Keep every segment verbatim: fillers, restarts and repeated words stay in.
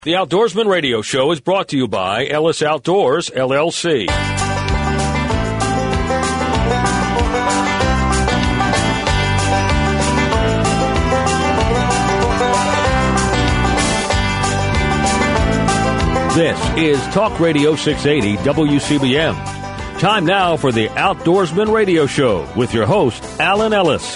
The Outdoorsman Radio Show is brought to you by Ellis Outdoors, L L C. This is Talk Radio six eighty W C B M. Time now for the Outdoorsman Radio Show with your host, Alan Ellis.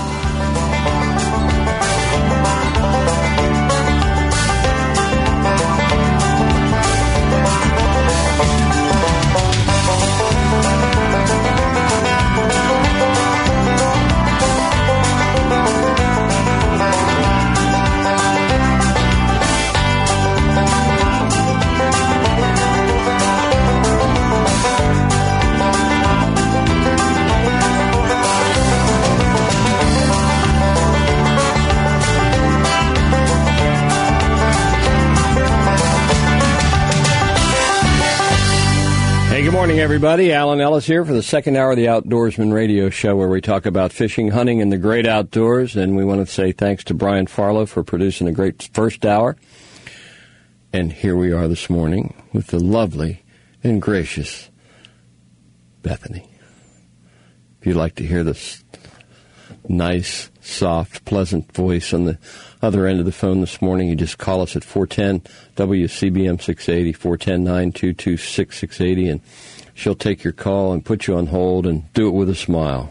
Good morning, everybody. Alan Ellis here for the second hour of the Outdoorsman Radio Show, where we talk about fishing, hunting, and the great outdoors. And we want to say thanks to Brian Farlow for producing a great first hour. And here we are this morning with the lovely and gracious Bethany. If you'd like to hear this nice, soft, pleasant voice on the other end of the phone this morning, you just call us at four one zero W C B M six eighty, four one zero, nine two two, six six eight zero, and she'll take your call and put you on hold and do it with a smile.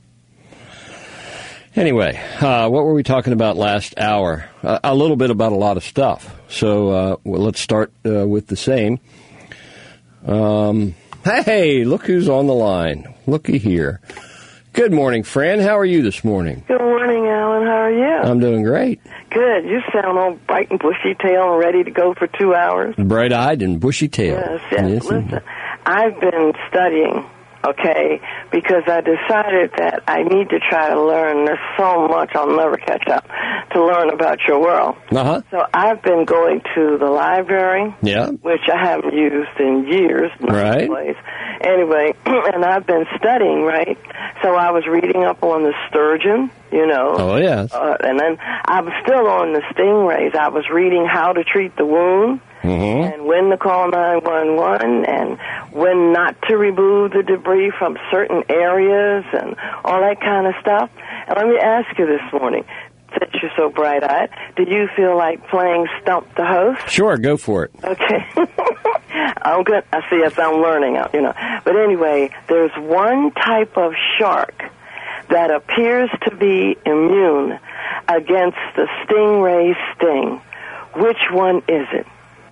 Anyway, uh, what were we talking about last hour? Uh, a little bit about a lot of stuff. So uh, well, let's start uh, with the same. Um, hey, look who's on the line. Looky here. Good morning, Fran. How are you this morning? Good morning, Alan. How are you? I'm doing great. Good. You sound all bright and bushy-tailed and ready to go for two hours. Bright-eyed and bushy-tailed. Yes, yes. yes. Listen, I've been studying, okay, because I decided that I need to try to learn. There's so much I'll never catch up to learn about your world. Uh-huh. So I've been going to the library, yeah, which I haven't used in years. Right. Place. Anyway, and I've been studying, right? So I was reading up on the sturgeon, you know. Oh, yes. Uh, and then I'm still on the stingrays. I was reading how to treat the wound, mm-hmm. and when to call nine one one, and when not to remove the debris from certain areas, and all that kind of stuff. And let me ask you this morning, since you're so bright-eyed, do you feel like playing Stump the Host? Sure, go for it. Okay. I'm good. I see as I'm learning, you know. But anyway, there's one type of shark that appears to be immune against the stingray sting. Which one is it?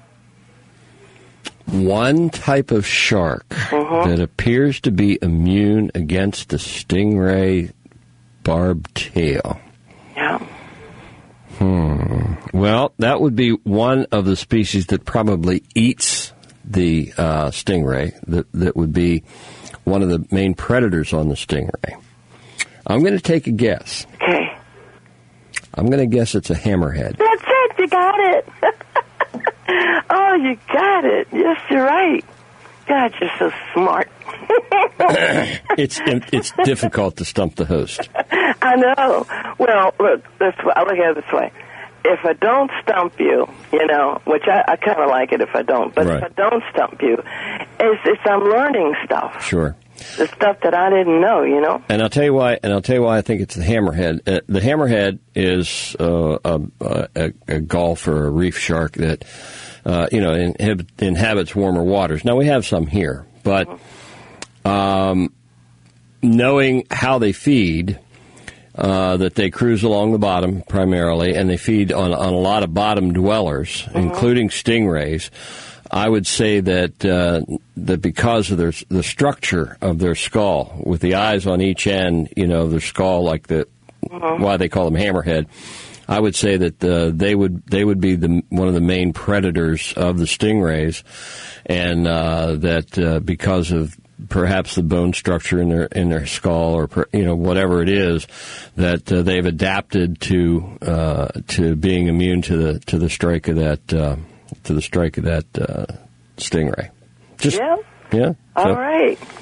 One type of shark mm-hmm. that appears to be immune against the stingray barbed tail. Yeah. Hmm. Well, that would be one of the species that probably eats the uh, stingray. That that would be one of the main predators on the stingray. I'm going to take a guess. Okay. I'm going to guess it's a hammerhead. That's it. You got it. Oh, you got it. Yes, you're right. God, you're so smart. it's it's difficult to stump the host. I know. Well, look, this, I look at it this way. If I don't stump you, you know, which I, I kind of like it if I don't, but right. if I don't stump you, it's, it's I'm learning stuff. Sure. The stuff that I didn't know, you know. And I'll tell you why. And I'll tell you why I think it's the hammerhead. Uh, the hammerhead is uh, a, a, a gulf or a reef shark that, uh, you know, inhib- inhabits warmer waters. Now we have some here, but um, knowing how they feed. Uh, that they cruise along the bottom primarily, and they feed on, on a lot of bottom dwellers, mm-hmm. including stingrays. I would say that uh, that because of their the structure of their skull, with the eyes on each end, you know, their skull, like the mm-hmm. why they call them hammerhead. I would say that uh, they would they would be the one of the main predators of the stingrays, and uh, that uh, because of perhaps the bone structure in their in their skull, or you know whatever it is, that uh, they've adapted to uh, to being immune to the to the strike of that uh, to the strike of that uh, stingray. Just, yeah. Yeah. All so. right.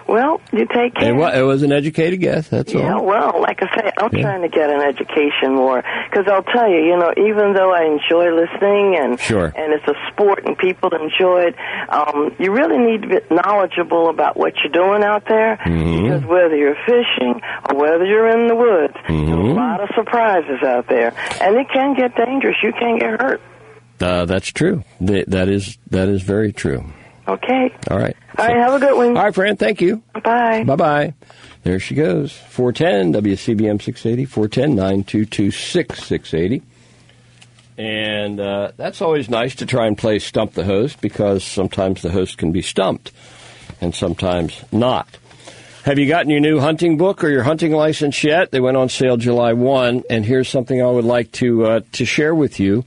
Well, you take care. It was, it was an educated guess, that's yeah, all. Well, like I say, I'm yeah. trying to get an education more. Because I'll tell you, you know, even though I enjoy listening and sure. and it's a sport and people enjoy it, um, you really need to be knowledgeable about what you're doing out there. Mm-hmm. Because whether you're fishing or whether you're in the woods, mm-hmm. there's a lot of surprises out there. And it can get dangerous. You can get hurt. Uh, that's true. That is, that is very true. Okay. All right. All right, have a good one. All right, friend, thank you. Bye. Bye-bye. There she goes. four ten W C B M six eighty, four one zero, nine two two six, six eight zero. And uh, that's always nice to try and play Stump the Host, because sometimes the host can be stumped and sometimes not. Have you gotten your new hunting book or your hunting license yet? They went on sale July first, and here's something I would like to uh, to share with you.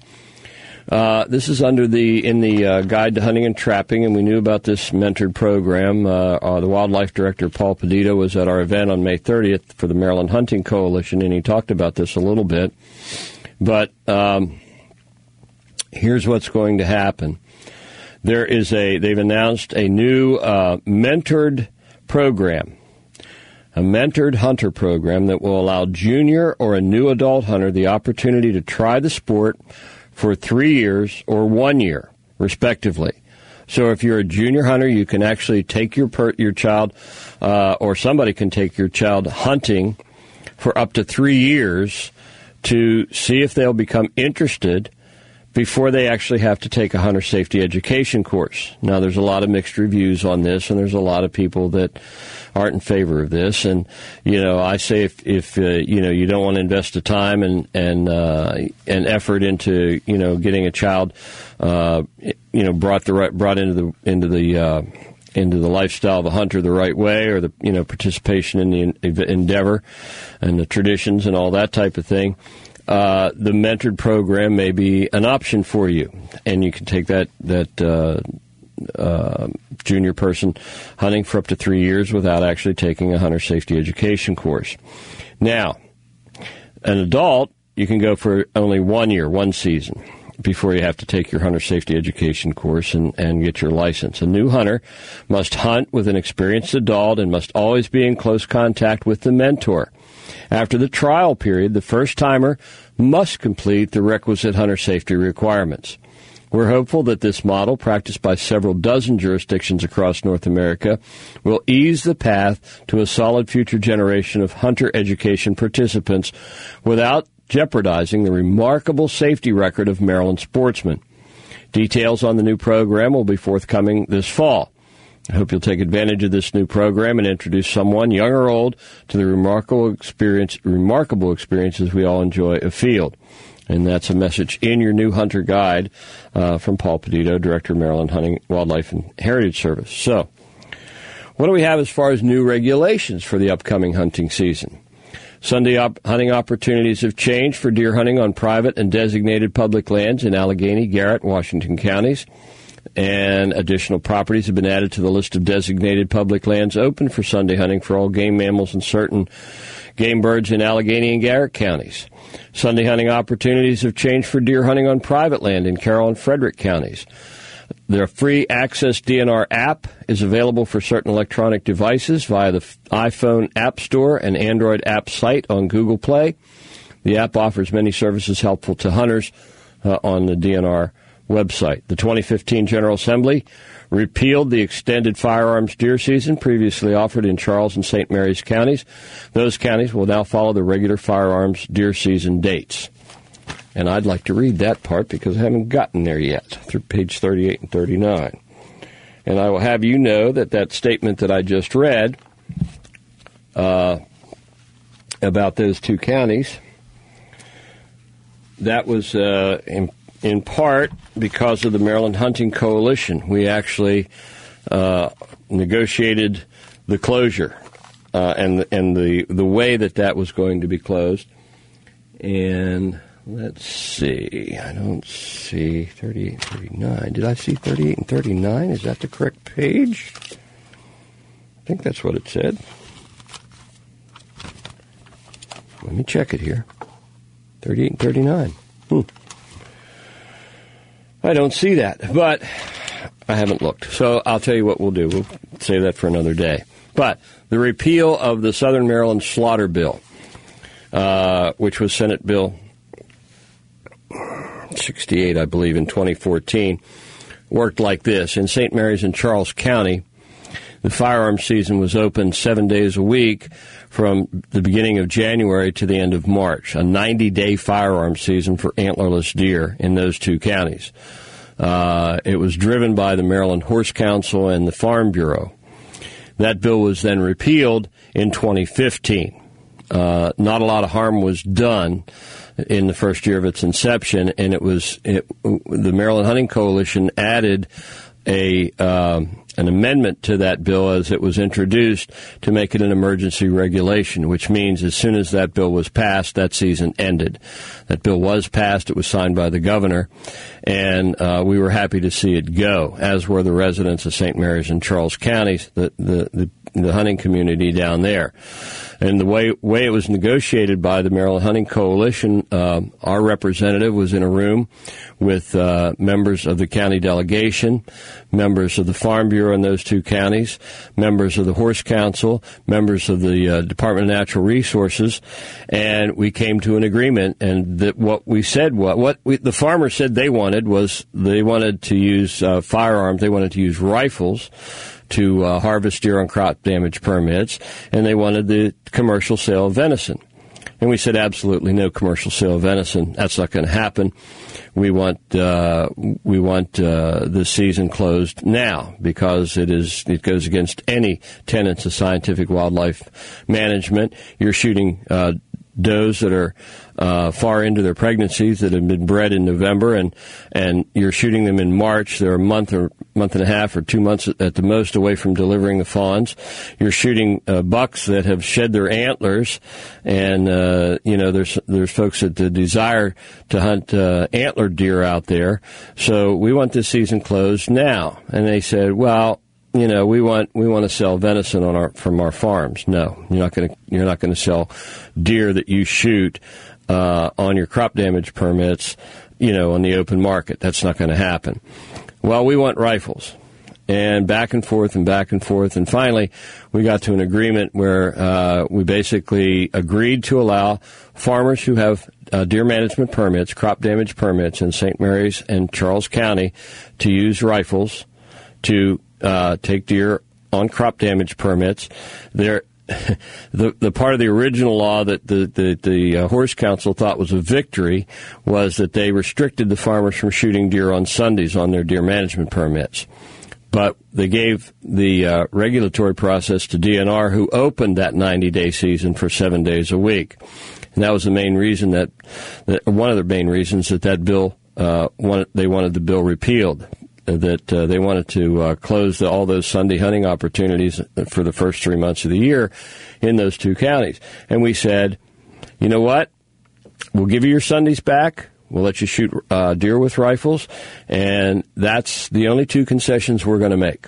Uh, this is under the in the uh, Guide to Hunting and Trapping, and we knew about this mentored program. Uh, uh, the wildlife director, Paul Pedito, was at our event on May thirtieth for the Maryland Hunting Coalition, and he talked about this a little bit. But um, here's what's going to happen. There is a they've announced a new uh, mentored program, a mentored hunter program that will allow junior or a new adult hunter the opportunity to try the sport for three years or one year, respectively. So if you're a junior hunter, you can actually take your per, your child, uh, or somebody can take your child hunting for up to three years to see if they'll become interested before they actually have to take a hunter safety education course. Now, there's a lot of mixed reviews on this, and there's a lot of people that aren't in favor of this. And, you know, I say if, if uh, you know, you don't want to invest the time and and uh, and effort into, you know, getting a child, uh, you know, brought the right, brought into the into the uh, into the lifestyle of a hunter the right way, or the, you know, participation in the endeavor and the traditions and all that type of thing. Uh, the mentored program may be an option for you, and you can take that that uh, uh, junior person hunting for up to three years without actually taking a hunter safety education course. Now, an adult, you can go for only one year, one season, before you have to take your hunter safety education course and, and get your license. A new hunter must hunt with an experienced adult and must always be in close contact with the mentor. After the trial period, the first-timer must complete the requisite hunter safety requirements. We're hopeful that this model, practiced by several dozen jurisdictions across North America, will ease the path to a solid future generation of hunter education participants without jeopardizing the remarkable safety record of Maryland sportsmen. Details on the new program will be forthcoming this fall. I hope you'll take advantage of this new program and introduce someone, young or old, to the remarkable experience, remarkable experiences we all enjoy afield. And that's a message in your new hunter guide uh, from Paul Pedito, Director of Maryland Hunting, Wildlife, and Heritage Service. So, what do we have as far as new regulations for the upcoming hunting season? Sunday op- hunting opportunities have changed for deer hunting on private and designated public lands in Allegheny, Garrett, Washington counties. And additional properties have been added to the list of designated public lands open for Sunday hunting for all game mammals and certain game birds in Allegheny and Garrett counties. Sunday hunting opportunities have changed for deer hunting on private land in Carroll and Frederick counties. Their free access D N R app is available for certain electronic devices via the iPhone App Store and Android app site on Google Play. The app offers many services helpful to hunters uh, on the D N R website. The twenty fifteen General Assembly repealed the extended firearms deer season previously offered in Charles and Saint Mary's counties. Those counties will now follow the regular firearms deer season dates. And I'd like to read that part because I haven't gotten there yet, through page thirty-eight and thirty-nine. And I will have you know that that statement that I just read uh, about those two counties, that was uh, in in part because of the Maryland Hunting Coalition. We actually uh, negotiated the closure uh, and and the the way that that was going to be closed. And let's see, I don't see thirty-eight and thirty-nine. Did I see thirty-eight and thirty-nine? Is that the correct page? I think that's what it said. Let me check it here. thirty-eight and thirty-nine. Hmm. I don't see that, but I haven't looked. So I'll tell you what we'll do. We'll save that for another day. But the repeal of the Southern Maryland Slaughter Bill, uh, which was Senate Bill sixty-eight, I believe, in twenty fourteen, worked like this. In Saint Mary's and Charles County, the firearms season was open seven days a week from the beginning of January to the end of March, a ninety-day firearms season for antlerless deer in those two counties. Uh, it was driven by the Maryland Horse Council and the Farm Bureau. That bill was then repealed in twenty fifteen. Uh, not a lot of harm was done in the first year of its inception, and it was it, the Maryland Hunting Coalition added a um, an amendment to that bill as it was introduced to make it an emergency regulation, which means as soon as that bill was passed, that season ended. That bill was passed. It was signed by the governor, and uh, we were happy to see it go, as were the residents of Saint Mary's and Charles counties, the, the, the, the hunting community down there. And the way way it was negotiated by the Maryland Hunting Coalition, uh, our representative was in a room with uh, members of the county delegation, members of the Farm Bureau in those two counties, members of the Horse Council, members of the uh, Department of Natural Resources, and we came to an agreement. And that what we said, what what we, the farmers said they wanted was they wanted to use uh, firearms, they wanted to use rifles to uh, harvest deer on crop damage permits, and they wanted the commercial sale of venison. And we said, absolutely no commercial sale of venison. That's not going to happen. We want uh, we want uh, the season closed now because it is it goes against any tenets of scientific wildlife management. You're shooting uh, does that are uh, far into their pregnancies that have been bred in November, and and you're shooting them in March. They're a month or month and a half or two months at the most away from delivering the fawns. You're shooting uh, bucks that have shed their antlers, and uh, you know there's there's folks that desire to hunt uh, antlered deer out there. So we want this season closed now. And they said, well, you know, we want we want to sell venison on our from our farms. No, you're not going to you're not going to sell deer that you shoot uh, on your crop damage permits, you know, on the open market. That's not going to happen. Well, we want rifles, and back and forth and back and forth, and finally we got to an agreement where uh, we basically agreed to allow farmers who have uh, deer management permits, crop damage permits in Saint Mary's and Charles County to use rifles to Uh, take deer on crop damage permits. There, the the part of the original law that the the, the uh, Horse Council thought was a victory was that they restricted the farmers from shooting deer on Sundays on their deer management permits. But they gave the uh, regulatory process to D N R, who opened that ninety-day season for seven days a week. And that was the main reason that, that one of the main reasons that that bill uh, wanted, they wanted the bill repealed. That uh, they wanted to uh, close the, all those Sunday hunting opportunities for the first three months of the year in those two counties. And we said, you know what? We'll give you your Sundays back. We'll let you shoot uh, deer with rifles. And that's the only two concessions we're going to make.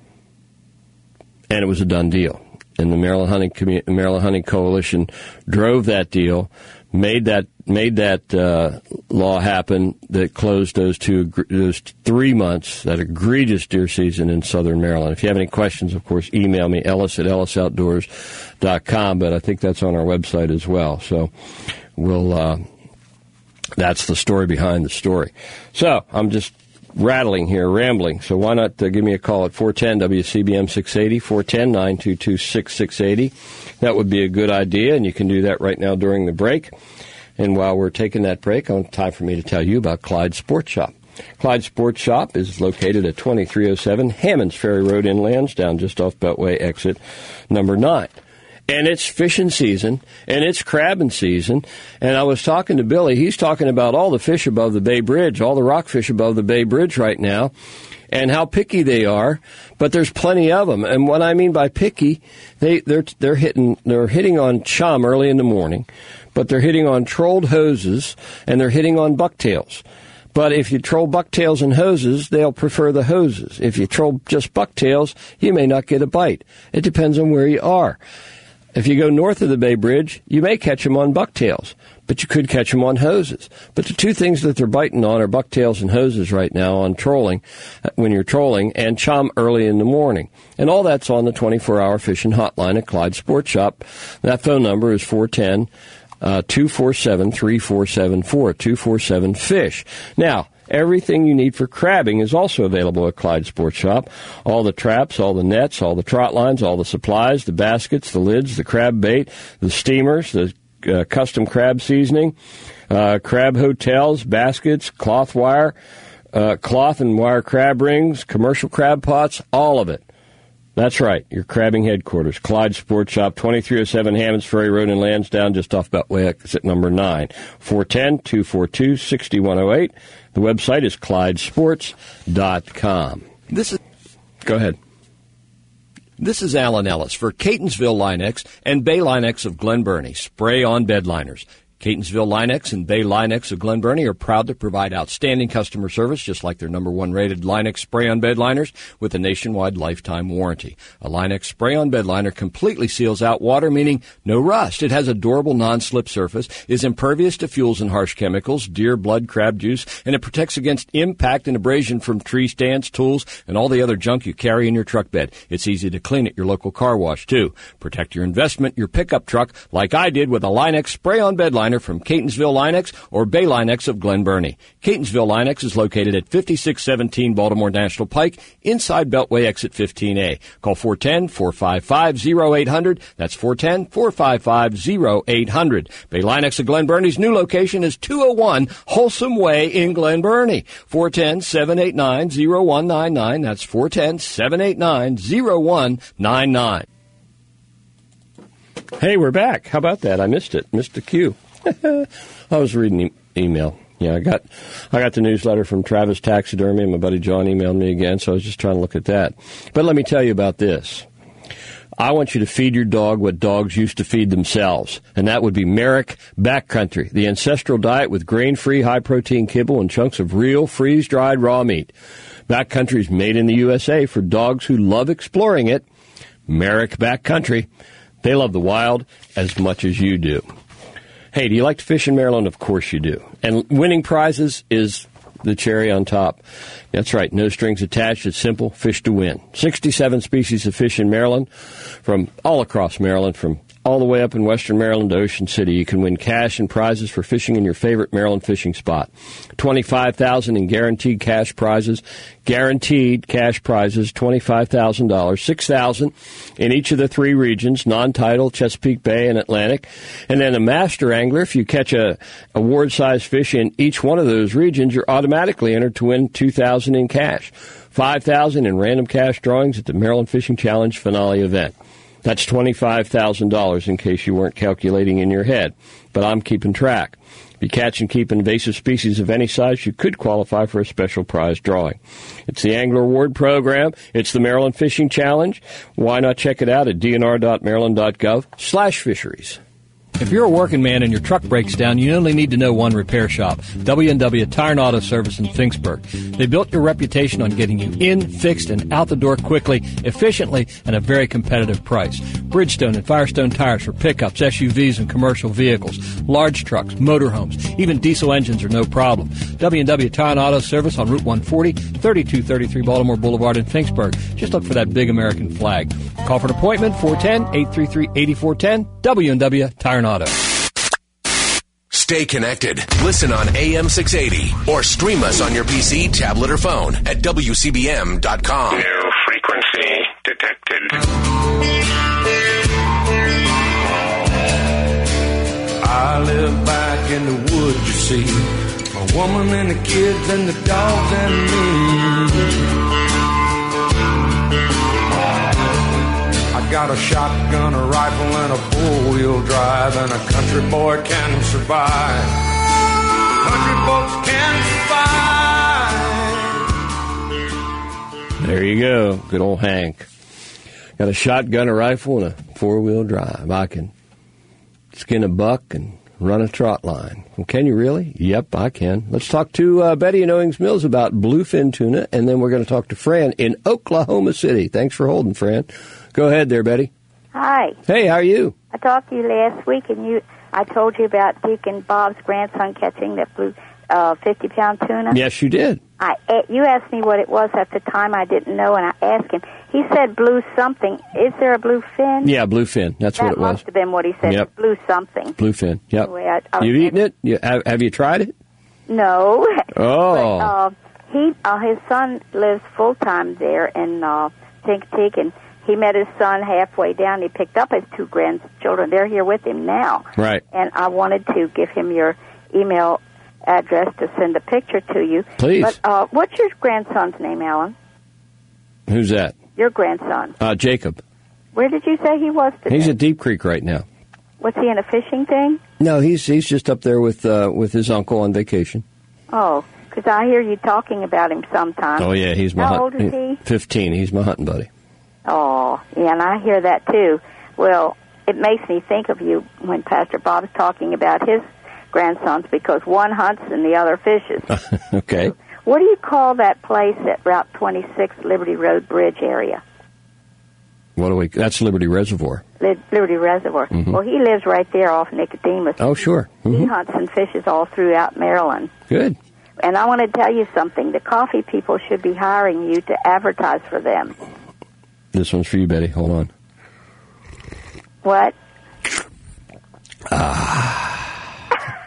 And it was a done deal. And the Maryland Hunting Commu- Maryland Hunting Coalition drove that deal, made that made that uh, law happen that closed those two those three months, that egregious deer season in southern Maryland. If you have any questions, of course, email me, Ellis at ellis outdoors dot com, but I think that's on our website as well. So we'll uh, that's the story behind the story. So I'm just rattling here, rambling. So why not uh, give me a call at four one zero W C B M six eighty, four one zero, nine two two, six six eight zero. That would be a good idea, and you can do that right now during the break. And while we're taking that break, it's time for me to tell you about Clyde Sports Shop. Clyde Sports Shop is located at twenty-three oh seven Hammonds Ferry Road in Lansdowne, just off Beltway exit number nine. And it's fishing season, and it's crabbing season. And I was talking to Billy. He's talking about all the fish above the Bay Bridge, all the rockfish above the Bay Bridge right now, and how picky they are. But there's plenty of them. And what I mean by picky, they they're they're hitting they're hitting on chum early in the morning, but they're hitting on trolled hoses, and they're hitting on bucktails. But if you troll bucktails and hoses, they'll prefer the hoses. If you troll just bucktails, you may not get a bite. It depends on where you are. If you go north of the Bay Bridge, you may catch them on bucktails, but you could catch them on hoses. But the two things that they're biting on are bucktails and hoses right now on trolling, when you're trolling, and chum early in the morning. And all that's on the twenty-four hour fishing hotline at Clyde Sports Shop. That phone number is four one zero, two four seven, three four seven four, two four seven, FISH. Now, everything you need for crabbing is also available at Clyde Sports Shop. All the traps, all the nets, all the trot lines, all the supplies, the baskets, the lids, the crab bait, the steamers, the uh, custom crab seasoning, uh, crab hotels, baskets, cloth wire, uh, cloth and wire crab rings, commercial crab pots, all of it. That's right, your crabbing headquarters, Clyde Sports Shop, twenty-three oh seven Hammonds Ferry Road in Lansdowne, just off Beltway exit number nine, four one zero, two four two, six one zero eight. The website is clyde sports dot com. This is Go ahead. This is Alan Ellis for Catonsville Linex and Bay Linex of Glen Burnie. Spray on bed liners. Catonsville Linex and Bay Linex of Glen Burnie are proud to provide outstanding customer service, just like their number one rated Linex spray-on bed liners with a nationwide lifetime warranty. A Linex spray-on bed liner completely seals out water, meaning no rust. It has a durable non-slip surface, is impervious to fuels and harsh chemicals, deer, blood, crab juice, and it protects against impact and abrasion from tree stands, tools, and all the other junk you carry in your truck bed. It's easy to clean at your local car wash, too. Protect your investment, your pickup truck, like I did with a Linex spray-on bed liner from Catonsville Linex or Bay Linex of Glen Burnie. Catonsville Linex is located at fifty-six seventeen Baltimore National Pike, inside Beltway exit fifteen A. Call four one zero, four five five, zero eight zero zero. That's four one zero, four five five, zero eight zero zero. Bay Linex of Glen Burnie's new location is two oh one Wholesome Way in Glen Burnie. four one zero, seven eight nine, zero one nine nine. That's four one zero, seven eight nine, zero one nine nine. Hey, we're back. How about that? I missed it. Missed the cue. I was reading e- email. Yeah, I got I got the newsletter from Travis Taxidermy, and my buddy John emailed me again, so I was just trying to look at that. But let me tell you about this. I want you to feed your dog what dogs used to feed themselves, and that would be Merrick Backcountry, the ancestral diet with grain-free, high-protein kibble and chunks of real, freeze-dried raw meat. Backcountry is made in the U S A for dogs who love exploring it. Merrick Backcountry. They love the wild as much as you do. Hey, do you like to fish in Maryland? Of course you do. And winning prizes is the cherry on top. That's right. No strings attached. It's simple. Fish to win. sixty-seven species of fish in Maryland, from all across Maryland, from all the way up in western Maryland to Ocean City. You can win cash and prizes for fishing in your favorite Maryland fishing spot. twenty-five thousand dollars in guaranteed cash prizes. Guaranteed cash prizes, twenty-five thousand dollars. six thousand dollars in each of the three regions, non-tidal, Chesapeake Bay, and Atlantic. And then a master angler, if you catch a award-sized fish in each one of those regions, you're automatically entered to win two thousand dollars in cash. five thousand dollars in random cash drawings at the Maryland Fishing Challenge finale event. That's twenty-five thousand dollars in case you weren't calculating in your head. But I'm keeping track. If you catch and keep invasive species of any size, you could qualify for a special prize drawing. It's the Angler Award Program. It's the Maryland Fishing Challenge. Why not check it out at d n r dot maryland dot gov slash fisheries. If you're a working man and your truck breaks down, you only need to know one repair shop, W and W Tire and Auto Service in Finksburg. They built your reputation on getting you in, fixed, and out the door quickly, efficiently, and at a very competitive price. Bridgestone and Firestone tires for pickups, S U Vs, and commercial vehicles, large trucks, motorhomes, even diesel engines are no problem. W and W Tire and Auto Service on Route one forty, thirty-two thirty-three Baltimore Boulevard in Finksburg. Just look for that big American flag. Call for an appointment, four one zero, eight three three, eight four one zero, W and W Tire and Auto. Stay connected. Listen on A M six eighty or stream us on your P C, tablet, or phone at W C B M dot com. New frequency detected. I live back in the woods, you see. My woman and the kids and the dogs and me. I got a shotgun, a rifle, and a four-wheel drive, and a country boy can survive. Country folks can survive. There you go. Good old Hank. Got a shotgun, a rifle, and a four-wheel drive. I can skin a buck and run a trot line. Well, can you really? Yep, I can. Let's talk to uh, Betty in Owings Mills about bluefin tuna, and then we're going to talk to Fran in Oklahoma City. Thanks for holding, Fran. Go ahead there, Betty. Hi. Hey, how are you? I talked to you last week, and you, I told you about Deacon Bob's grandson catching that blue uh, fifty-pound tuna. Yes, you did. I, you asked me what it was at the time. I didn't know, and I asked him. He said blue something. Is there a blue fin? Yeah, bluefin. That's that what it was. That must have been what he said. Yep. Blue something. Bluefin. Yep. Anyway, I, I You've eaten it? You, have, have you tried it? No. Oh. But, uh, he, uh, his son lives full time there in uh, Chincoteague, and he met his son halfway down. He picked up his two grandchildren. They're here with him now. Right. And I wanted to give him your email address to send a picture to you. Please. But uh, what's your grandson's name, Alan? Who's that? Your grandson. Uh, Jacob. Where did you say he was today? He's at Deep Creek right now. Was he in a fishing thing? No, he's he's just up there with uh, with his uncle on vacation. Oh, because I hear you talking about him sometimes. Oh yeah, he's my How hunt- old is he? Fifteen. He's my hunting buddy. Oh, yeah, and I hear that too. Well, it makes me think of you when Pastor Bob's talking about his grandsons, because one hunts and the other fishes. Okay. What do you call that place at Route twenty-six, Liberty Road Bridge area? What do we? That's Liberty Reservoir. Li- Liberty Reservoir. Mm-hmm. Well, he lives right there off Nicodemus. Oh, sure. Mm-hmm. He hunts and fishes all throughout Maryland. Good. And I want to tell you something. The coffee people should be hiring you to advertise for them. This one's for you, Betty. Hold on. What? Ah.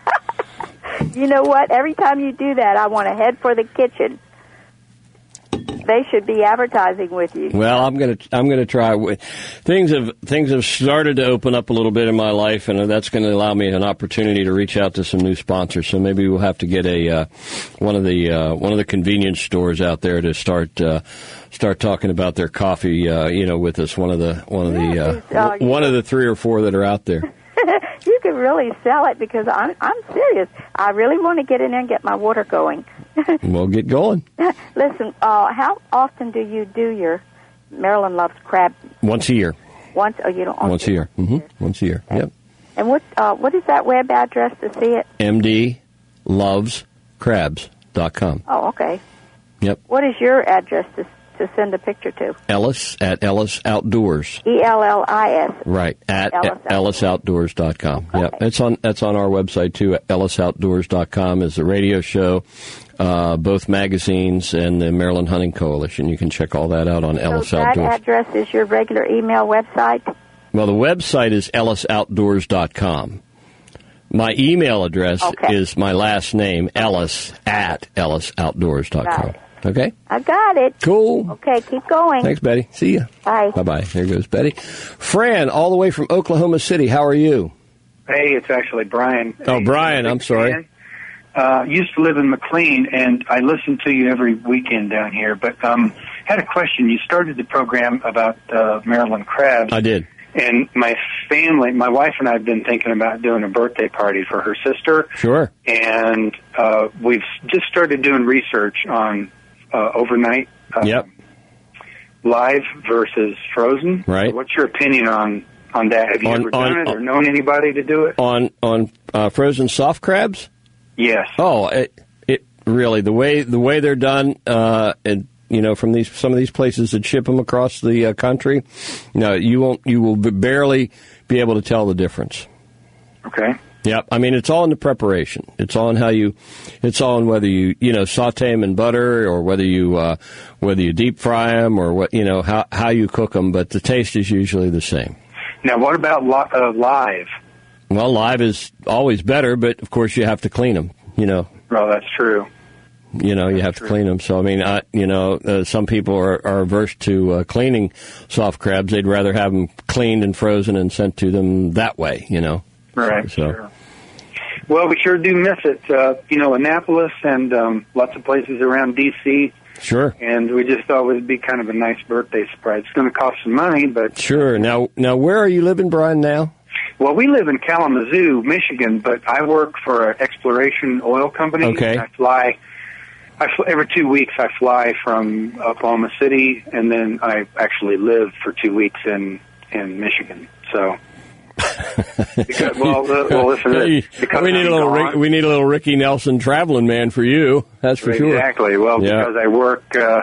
You know what? Every time you do that, I want to head for the kitchen. They should be advertising with you. Well, I'm gonna I'm gonna try. Things have things have started to open up a little bit in my life, and that's going to allow me an opportunity to reach out to some new sponsors. So maybe we'll have to get a uh, one of the uh, one of the convenience stores out there to start uh, start talking about their coffee. Uh, you know, with us. One of the one of the uh, uh, one of the three or four that are out there. You can really sell it, because I'm I'm serious. I really want to get in there and get my water going. We'll get going. Listen, uh, how often do you do your Maryland Loves Crab? Once a year. Once? Oh, you don't. Once a year. Mm-hmm. Once a year. Okay. Yep. And what uh, what is that web address to see it? M D loves crabs dot com. Oh, okay. Yep. What is your address to to send a picture to? Ellis at Ellis Outdoors. E L L I S. Right, at Ellis ellis outdoors dot com. Okay. Yep, it's on, that's on our website, too. ellis outdoors dot com is the radio show, uh, both magazines, and the Maryland Hunting Coalition. You can check all that out on Ellis So that Outdoors. address is your regular email website? Well, the website is ellis outdoors dot com. My email address Okay. is my last name, Ellis, at ellis outdoors dot com. Got it. Okay? I got it. Cool. Okay, keep going. Thanks, Betty. See ya. Bye. Bye-bye. There goes Betty. Fran, all the way from Oklahoma City. How are you? Hey, it's actually Brian. Oh, Brian, I'm sorry. Uh, used to live in McLean, and I listen to you every weekend down here. But um, had a question. You started the program about uh, Maryland crabs. I did. And my family, my wife and I have been thinking about doing a birthday party for her sister. Sure. And uh, we've just started doing research on uh, overnight uh, Yep. live versus frozen. Right. So what's your opinion on, on that? Have you On- ever done on- it or known anybody to do it? On on uh, frozen soft crabs? Yes. Oh, it, it really the way the way they're done, uh, and you know, from these some of these places that ship them across the uh, country, you know, you won't you will b- barely be able to tell the difference. Okay. Yep. I mean, it's all in the preparation. It's all in how you, it's all in whether you, you know, saute them in butter or whether you, uh, whether you deep fry them or what, you know, how, how you cook them. But the taste is usually the same. Now, what about li- uh, live? Well, live is always better, but of course you have to clean them, you know. Well, that's true. You know, you have to clean them. So, I mean, I, you know, uh, some people are, are averse to uh, cleaning soft crabs. They'd rather have them cleaned and frozen and sent to them that way, you know. Right. So. Sure. Well, we sure do miss it. Uh, you know, Annapolis and um, lots of places around D C Sure. And we just thought it would be kind of a nice birthday surprise. It's going to cost some money, but... Sure. Now, now, where are you living, Brian, now? Well, we live in Kalamazoo, Michigan, but I work for an exploration oil company. Okay. I fly... I fl- every two weeks I fly from Oklahoma City, and then I actually live for two weeks in, in Michigan. So... because, well, uh, well, listen, Hey, because we need I'm a little gone- Rick, we need a little Ricky Nelson traveling man for you. That's for sure. Exactly. Well, Yeah. because I work uh,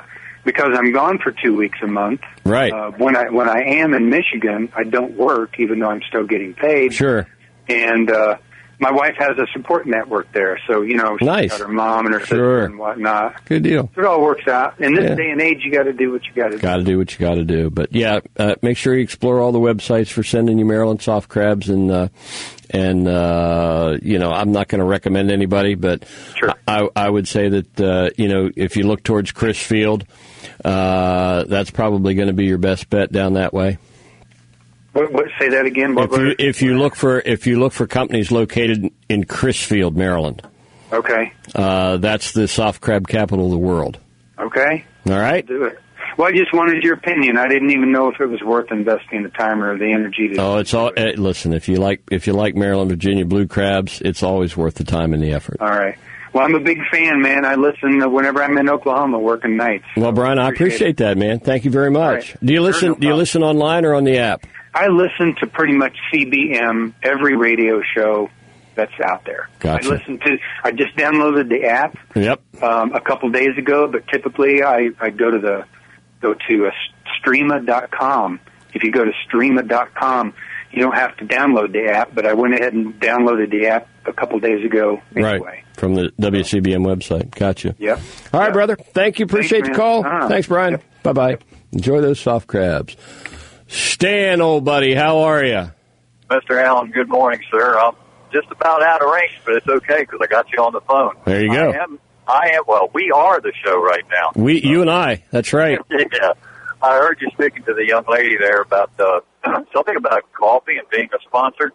because I'm gone for two weeks a month. Right. Uh, when I when I am in Michigan, I don't work, even though I'm still getting paid. Sure. And uh, my wife has a support network there, so you know she's nice. got her mom and her sister Sure. and whatnot. Good deal. So it all works out. In this Yeah. day and age, you got to do what you got to do. Got to do what you got to do. But yeah, uh, make sure you explore all the websites for sending you Maryland soft crabs. And uh, and uh, you know, I'm not going to recommend anybody, but Sure. I, I would say that uh, you know, if you look towards Chris Field, uh, that's probably going to be your best bet down that way. What, what, say that again. What, If you, if you look for if you look for companies located in Crisfield, Maryland, okay. uh, that's the soft crab capital of the world. Okay. All right. Do it. Well, I just wanted your opinion. I didn't even know if it was worth investing the time or the energy to. Oh, it's all. Uh, listen, if you like if you like Maryland, Virginia blue crabs, it's always worth the time and the effort. All right. Well, I'm a big fan, man. I listen whenever I'm in Oklahoma working nights. Well, Brian, I appreciate that, man. Thank you very much. Right. Do you Sure, listen? no do you listen online or on the app? I listen to pretty much C B M, every radio show that's out there. Gotcha. I listen to. I just downloaded the app Yep. um, a couple days ago, but typically I, I go to the go to uh, streama dot com. If you go to streama dot com, you don't have to download the app, but I went ahead and downloaded the app a couple days ago anyway. Right. From the W C B M website. Gotcha. Yep. All right, Yep. brother. Thank you. Appreciate Thanks, the call. man. Uh-huh. Thanks, Brian. Yep. Bye bye. Enjoy those soft crabs. Stan, old buddy, how are you? Mister Allen, good morning, sir. I'm just about out of range, but it's okay because I got you on the phone. There you go. I am, I am, well, we are the show right now. We, you and I. That's right. Yeah. I heard you speaking to the young lady there about uh, something about coffee and being a sponsor.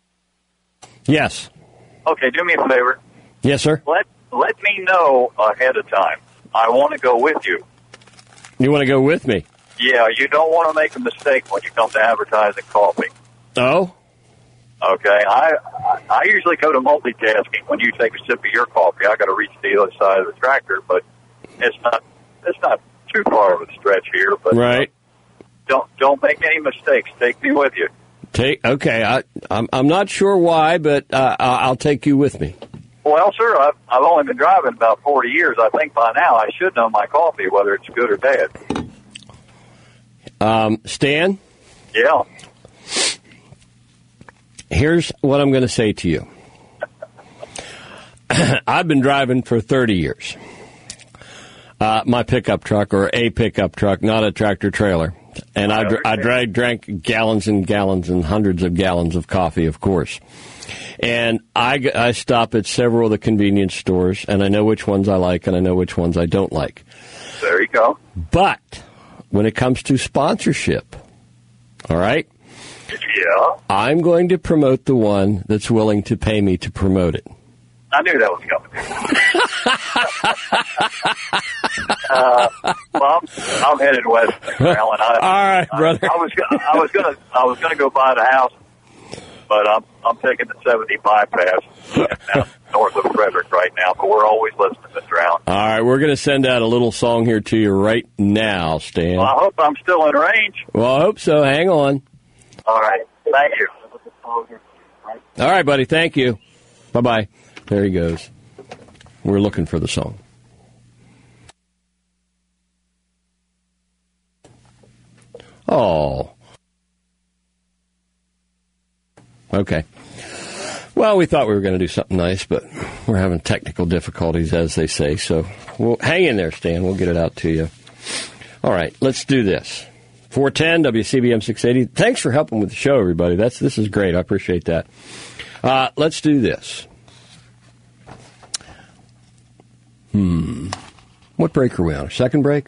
Yes. Okay, do me a favor. Yes, sir. Let let me know ahead of time. I want to go with you. You want to go with me? Yeah, you don't want to make a mistake when you come to advertising coffee. Oh? Okay, I I usually go to multitasking. When you take a sip of your coffee, I got to reach the other side of the tractor, but it's not it's not too far of a stretch here. But right. Uh, don't don't make any mistakes. Take me with you. Take okay. I, I'm I'm not sure why, but uh, I'll take you with me. Well, sir, I've I've only been driving about forty years. I think by now I should know my coffee, whether it's good or bad. Um, Stan? Yeah. Here's what I'm going to say to you. I've been driving for thirty years. Uh, my pickup truck, or a pickup truck, not a tractor trailer. And I, I drank, drank gallons and gallons and hundreds of gallons of coffee, of course. And I, I stop at several of the convenience stores, and I know which ones I like and I know which ones I don't like. There you go. But when it comes to sponsorship, all right? Yeah. I'm going to promote the one that's willing to pay me to promote it. I knew that was coming. uh, well, I'm, I'm headed west, Alan. I, All right, brother. I, I was I was gonna I was gonna go buy the house, but I'm I'm taking the seventy bypass now, north of Frederick right now. But we're always listening, Mister Allen. All right, we're going to send out a little song here to you right now, Stan. Well, I hope I'm still in range. Well, I hope so. Hang on. All right. Thank you. All right, buddy. Thank you. Bye-bye. There he goes. We're looking for the song. Oh. Okay. Well, we thought we were going to do something nice, but we're having technical difficulties, as they say. So we'll hang in there, Stan. We'll get it out to you. All right, let's do this. four ten W C B M six eighty. Thanks for helping with the show, everybody. That's This is great. I appreciate that. Uh, let's do this. Hmm. What break are we on? Second break?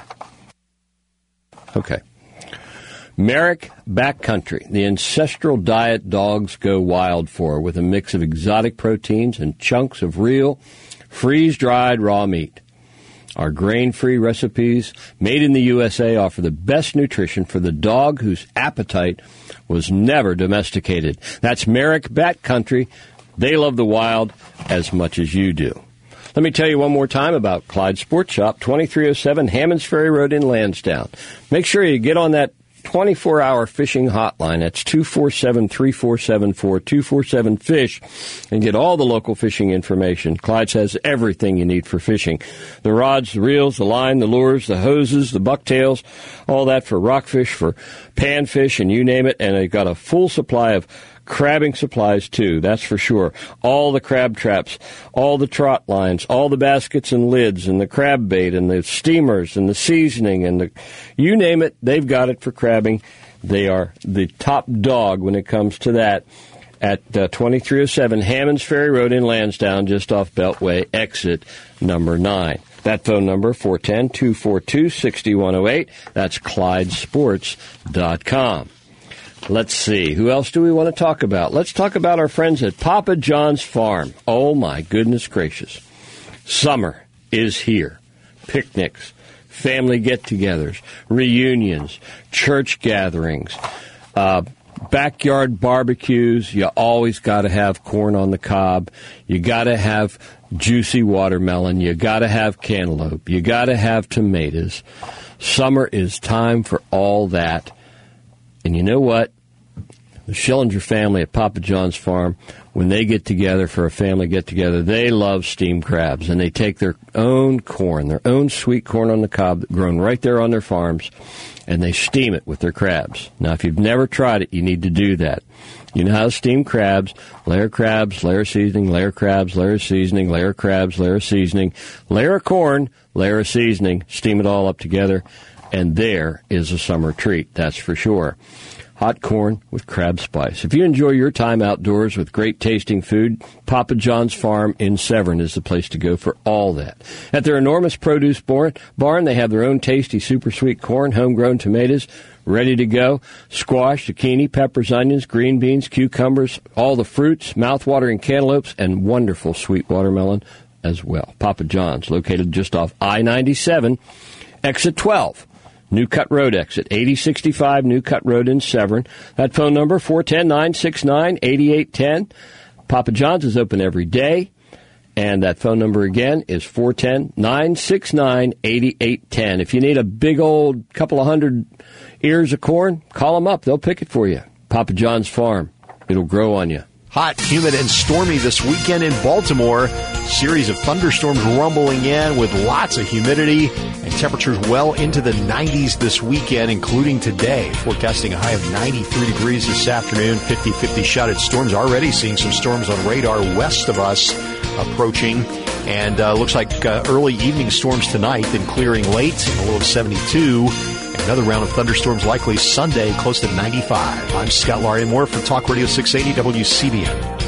Okay. Merrick Backcountry, the ancestral diet dogs go wild for, with a mix of exotic proteins and chunks of real, freeze-dried raw meat. Our grain-free recipes, made in the U S A, offer the best nutrition for the dog whose appetite was never domesticated. That's Merrick Backcountry. They love the wild as much as you do. Let me tell you one more time about Clyde Sports Shop, twenty-three oh seven Hammonds Ferry Road in Lansdowne. Make sure you get on that twenty-four hour fishing hotline. That's two four seven, three four seven four, two four seven, FISH, and get all the local fishing information. Clyde's has everything you need for fishing. The rods, the reels, the line, the lures, the hoses, the bucktails, all that for rockfish, for panfish, and you name it. And they've got a full supply of crabbing supplies, too, that's for sure. All the crab traps, all the trot lines, all the baskets and lids, and the crab bait, and the steamers, and the seasoning, and the you name it, they've got it for crabbing. They are the top dog when it comes to that at uh, twenty-three oh seven Hammonds Ferry Road in Lansdowne, just off Beltway, exit number nine. That phone number, four one zero, two four two, six one zero eight. That's Clyde Sports dot com. Let's see. Who else do we want to talk about? Let's talk about our friends at Papa John's Farm. Oh, my goodness gracious. Summer is here. Picnics, family get-togethers, reunions, church gatherings, uh, backyard barbecues. You always got to have corn on the cob. You got to have juicy watermelon. You got to have cantaloupe. You got to have tomatoes. Summer is time for all that. And you know what? The Schillinger family at Papa John's Farm, when they get together for a family get-together, they love steamed crabs. And they take their own corn, their own sweet corn on the cob grown right there on their farms, and they steam it with their crabs. Now, if you've never tried it, you need to do that. You know how to steam crabs: layer crabs, layer seasoning, layer crabs, layer seasoning, layer crabs, layer seasoning, layer of corn, layer of seasoning, steam it all up together. And there is a summer treat, that's for sure. Hot corn with crab spice. If you enjoy your time outdoors with great tasting food, Papa John's Farm in Severn is the place to go for all that. At their enormous produce barn, they have their own tasty super sweet corn, homegrown tomatoes, ready to go. Squash, zucchini, peppers, onions, green beans, cucumbers, all the fruits, mouth-watering cantaloupes, and wonderful sweet watermelon as well. Papa John's, located just off I ninety-seven, exit twelve. New Cut Road exit, eighty sixty-five New Cut Road in Severn. That phone number, four one zero, nine six nine, eight eight one zero. Papa John's is open every day. And that phone number again is four one zero, nine six nine, eight eight one zero. If you need a big old couple of hundred ears of corn, call them up. They'll pick it for you. Papa John's Farm. It'll grow on you. Hot, humid, and stormy this weekend in Baltimore. Series of thunderstorms rumbling in with lots of humidity and temperatures well into the nineties this weekend, including today. Forecasting a high of ninety-three degrees this afternoon, fifty-fifty shot at storms. Already seeing some storms on radar west of us approaching. And uh, looks like uh, early evening storms tonight, then clearing late, a low of seventy-two. Another round of thunderstorms likely Sunday, close to ninety-five. I'm Scott Laurie Moore for Talk Radio six eighty W C B M.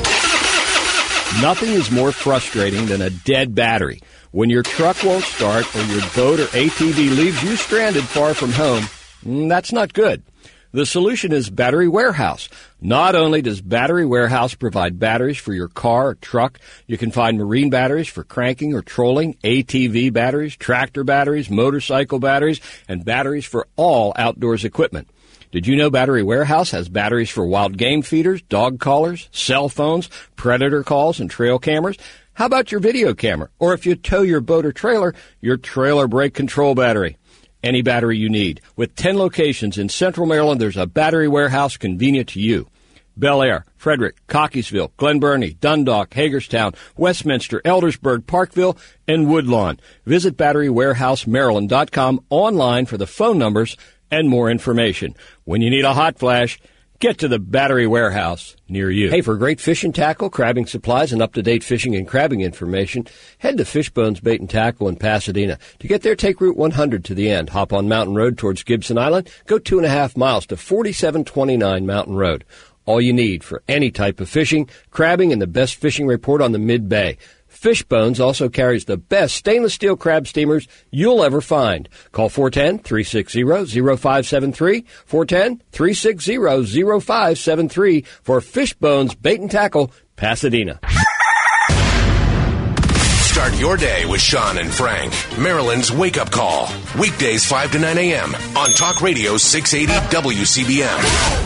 Nothing is more frustrating than a dead battery. When your truck won't start or your boat or A T V leaves you stranded far from home, that's not good. The solution is Battery Warehouse. Not only does Battery Warehouse provide batteries for your car or truck, you can find marine batteries for cranking or trolling, A T V batteries, tractor batteries, motorcycle batteries, and batteries for all outdoors equipment. Did you know Battery Warehouse has batteries for wild game feeders, dog collars, cell phones, predator calls, and trail cameras? How about your video camera? Or if you tow your boat or trailer, your trailer brake control battery. Any battery you need. With ten locations in Central Maryland, there's a Battery Warehouse convenient to you. Bel Air, Frederick, Cockeysville, Glen Burnie, Dundalk, Hagerstown, Westminster, Eldersburg, Parkville, and Woodlawn. Visit battery warehouse maryland dot com online for the phone numbers and more information. When you need a hot flash, get to the Battery Warehouse near you. Hey, for great fishing tackle, crabbing supplies, and up-to-date fishing and crabbing information, head to Fishbones Bait and Tackle in Pasadena. To get there, take Route one hundred to the end. Hop on Mountain Road towards Gibson Island. Go two and a half miles to forty-seven twenty-nine Mountain Road. All you need for any type of fishing, crabbing, and the best fishing report on the Mid-Bay. Fishbones also carries the best stainless steel crab steamers you'll ever find. Call four one zero, three six zero, zero five seven three, four one zero, three six zero, zero five seven three for Fishbones Bait and Tackle, Pasadena. Start your day with Sean and Frank, Maryland's wake-up call. Weekdays five to nine a.m. on Talk Radio six eighty W C B M.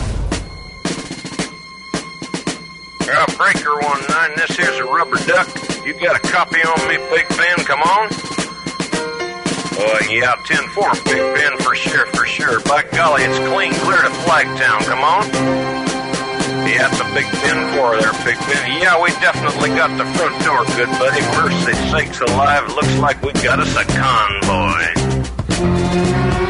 Uh, Breaker one nine, this here's a rubber duck. You got a copy on me, Big Ben? Come on. Oh, yeah, ten four, Big Ben, for sure, for sure. By golly, it's clean clear to Flagtown. Come on. Yeah, it's a Big Ben four there, Big Ben. Yeah, we definitely got the front door, good buddy. Mercy sakes alive, looks like we got us a convoy.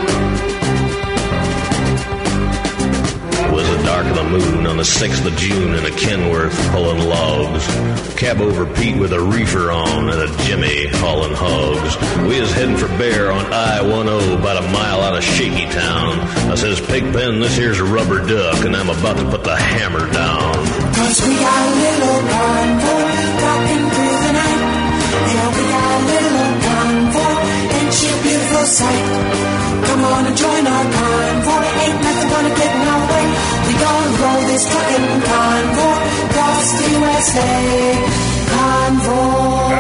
Was the dark of the moon on the sixth of June in a Kenworth pulling logs. Cab over Pete with a reefer on and a Jimmy hauling hogs. We is heading for Bear on I ten, about a mile out of Shaky Town. I says, Pigpen, this here's a rubber duck, and I'm about to put the hammer down. Cause we got a little convoy dropping through the night. Yeah, we got a little convoy, ain't she a beautiful sight? Come on and join our convoy, ain't nothing gonna get in our way. We gonna roll this truckin' convoy across the U S A. Convoy.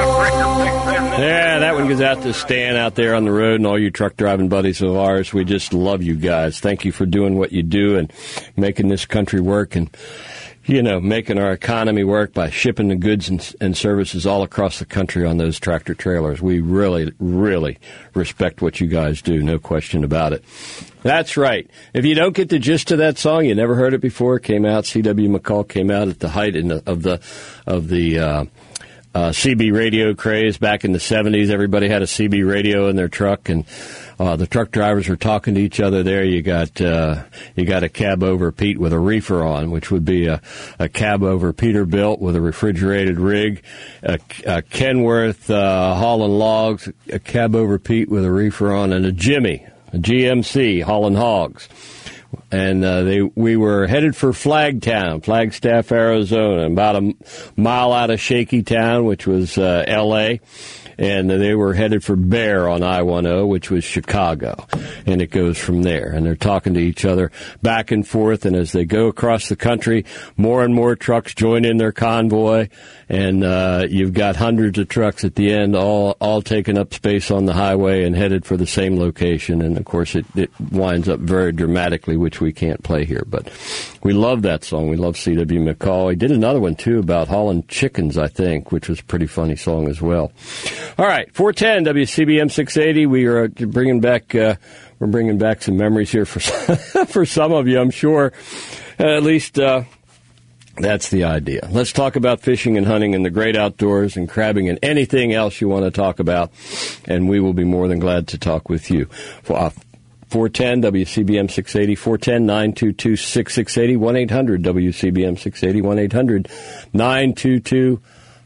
Yeah, that one goes out to Stan out there on the road and all you truck driving buddies of ours. We just love you guys. Thank you for doing what you do and making this country work and, you know, making our economy work by shipping the goods and, and services all across the country on those tractor trailers. We really, really respect what you guys do. No question about it. That's right. If you don't get the gist of that song, you never heard it before. It came out. C W. McCall came out at the height in the, of the of the uh, uh, C B radio craze back in the seventies. Everybody had a C B radio in their truck, and uh, the truck drivers were talking to each other. There, you got uh, you got a cab over Pete with a reefer on, which would be a, a cab over Peterbilt with a refrigerated rig, a, a Kenworth uh, hauling logs, a cab over Pete with a reefer on, and a Jimmy. G M C hauling hogs, and uh, they we were headed for Flagtown, Flagstaff, Arizona, about a mile out of Shaky Town, which was uh, L A, and they were headed for Bear on I ten, which was Chicago, and it goes from there. And they're talking to each other back and forth, and as they go across the country, more and more trucks join in their convoy, and uh, you've got hundreds of trucks at the end, all all taking up space on the highway and headed for the same location. And, of course, it, it winds up very dramatically, which we can't play here. But we love that song. We love C W. McCall. He did another one, too, about hauling chickens, I think, which was a pretty funny song as well. All right, four ten W C B M six eighty. We are bringing back uh, we're bringing back some memories here for for some of you, I'm sure. Uh, at least uh, that's the idea. Let's talk about fishing and hunting and the great outdoors and crabbing and anything else you want to talk about, and we will be more than glad to talk with you. For, uh, four ten W C B M six eighty, four one zero, nine two two, six six eight zero, one eight hundred W C B M six eighty, one eight hundred, nine two two,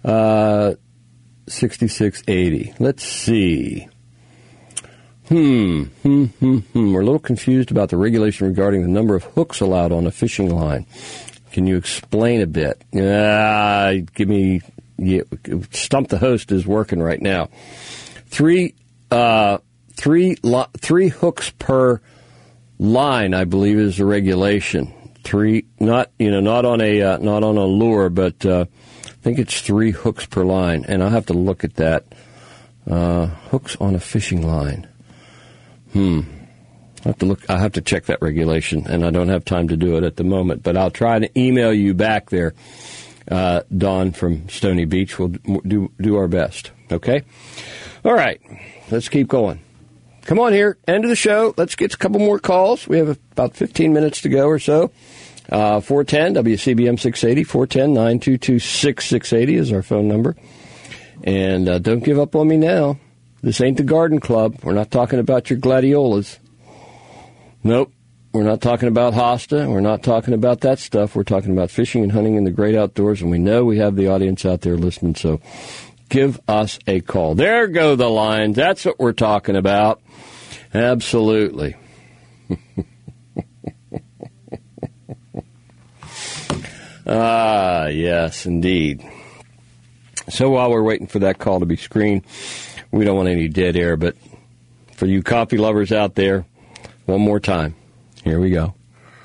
uh sixty-six eighty. Let's see. Hmm. Hmm, hmm, hmm. We're a little confused about the regulation regarding the number of hooks allowed on a fishing line. Can you explain a bit? Uh, give me... Yeah, Stump the Host is working right now. Three, uh, three, lo- three hooks per line, I believe, is the regulation. Three, not, you know, not on a, uh, not on a lure, but, uh, I think it's three hooks per line, and I'll have to look at that. Uh, hooks on a fishing line. Hmm. I have to look. I have to check that regulation, and I don't have time to do it at the moment. But I'll try to email you back there, uh, Dawn from Stony Beach. We'll do do our best. Okay. All right. Let's keep going. Come on here. End of the show. Let's get a couple more calls. We have about fifteen minutes to go or so. Uh, four one zero W C B M six eighty, four one zero, nine two two, six six eight zero is our phone number. And uh, don't give up on me now. This ain't the garden club. We're not talking about your gladiolas. Nope. We're not talking about hosta. We're not talking about that stuff. We're talking about fishing and hunting in the great outdoors, and we know we have the audience out there listening, so give us a call. There go the lines. That's what we're talking about. Absolutely. Ah, yes, indeed. So while we're waiting for that call to be screened, we don't want any dead air, but for you coffee lovers out there, one more time. Here we go.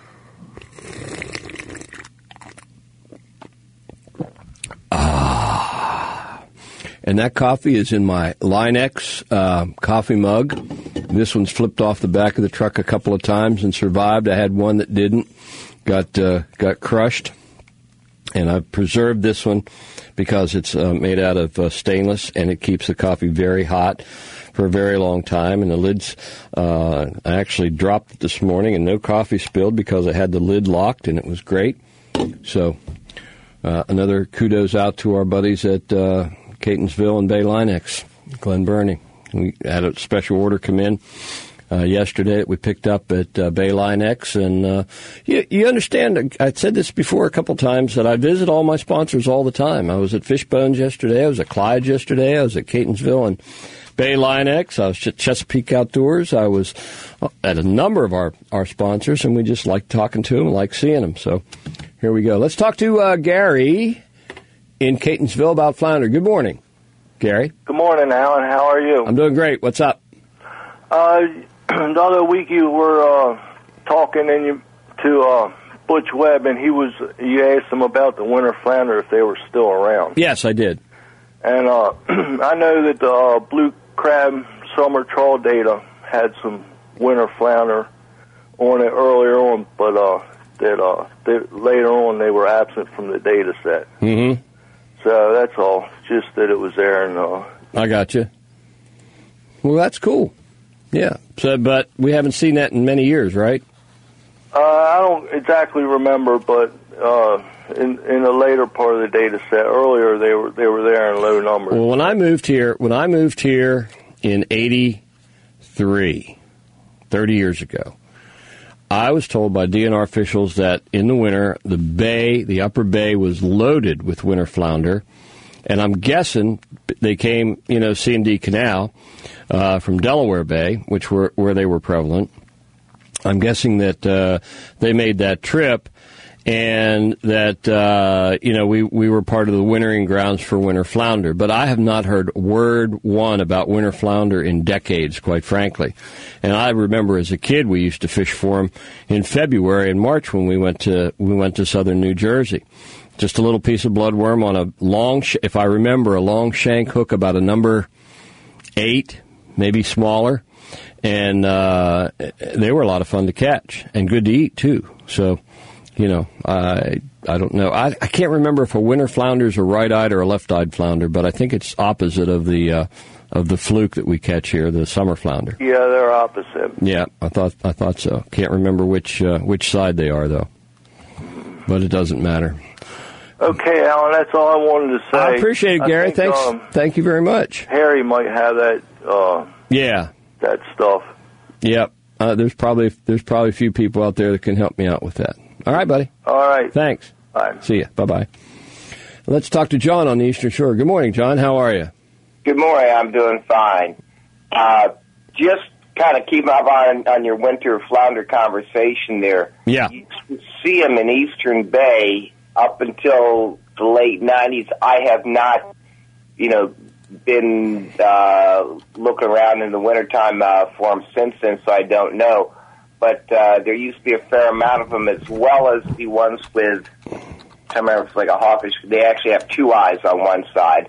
Ah. And that coffee is in my Line-X uh, coffee mug. This one's flipped off the back of the truck a couple of times and survived. I had one that didn't. Got uh, got crushed. And I've preserved this one because it's uh, made out of uh, stainless, and it keeps the coffee very hot for a very long time. And the lid's, uh, I actually dropped it this morning, and no coffee spilled because I had the lid locked, and it was great. So uh, another kudos out to our buddies at uh, Catonsville and Bay Linex, Glen Burnie. We had a special order come in Uh, yesterday that we picked up at uh, Bay Linex, and uh, you, you understand, I said this before a couple times, that I visit all my sponsors all the time. I was at Fishbones yesterday, I was at Clyde yesterday, I was at Catonsville and Bay Linex, I was at Chesapeake Outdoors, I was at a number of our, our sponsors, and we just like talking to them and like seeing them. So here we go. Let's talk to uh, Gary in Catonsville about flounder. Good morning, Gary. Good morning, Alan. How are you? I'm doing great. What's up? Uh... The other week you were uh, talking and you, to uh, Butch Webb, and he was. You asked him about the winter flounder if they were still around. Yes, I did. And uh, I know that the uh, blue crab summer trawl data had some winter flounder on it earlier on, but uh, that uh, they, later on they were absent from the data set. Mm-hmm. So that's all. Just that it was there, and uh, I got you. Well, that's cool. Yeah, so but we haven't seen that in many years, right? Uh, I don't exactly remember, but uh, in in the later part of the data set, earlier they were they were there in low numbers. Well, when I moved here, when I moved here in eighty-three, thirty years ago, I was told by D N R officials that in the winter the bay, the upper bay, was loaded with winter flounder. And I'm guessing they came, you know, C and D Canal uh, from Delaware Bay, which were where they were prevalent. I'm guessing that uh, they made that trip, and that uh, you know we we were part of the wintering grounds for winter flounder. But I have not heard word one about winter flounder in decades, quite frankly. And I remember as a kid we used to fish for them in February and March when we went to we went to southern New Jersey. Just a little piece of bloodworm on a long, sh- if I remember, a long shank hook about a number eight, maybe smaller. And uh, they were a lot of fun to catch and good to eat, too. So, you know, I I don't know. I, I can't remember if a winter flounder is a right-eyed or a left-eyed flounder, but I think it's opposite of the uh, of the fluke that we catch here, the summer flounder. Yeah, they're opposite. Yeah, I thought I thought so. Can't remember which uh, which side they are, though. But it doesn't matter. Okay, Alan, that's all I wanted to say. I appreciate it, Gary. Think, Thanks. um, Thank you very much. Harry might have that. Uh, yeah. That stuff. Yep. Uh, there's probably there's probably a few people out there that can help me out with that. All right, buddy. All right. Thanks. Bye. See ya. Bye bye. Let's talk to John on the Eastern Shore. Good morning, John. How are you? Good morning. I'm doing fine. Uh, just kind of keep up on on your winter flounder conversation there. Yeah. You see them in Eastern Bay. Up until the late nineties, I have not, you know, been uh, looking around in the wintertime uh, for them since then, so I don't know. But uh, there used to be a fair amount of them, as well as the ones with, I can't remember if it's like a hawfish. They actually have two eyes on one side.